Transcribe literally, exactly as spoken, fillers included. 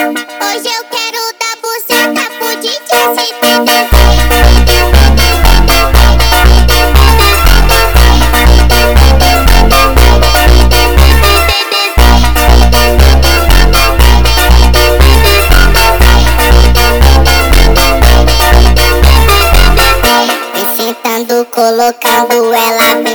Hoje eu quero dar buceta pro D J C T D. Vem sentando, colocando ela bem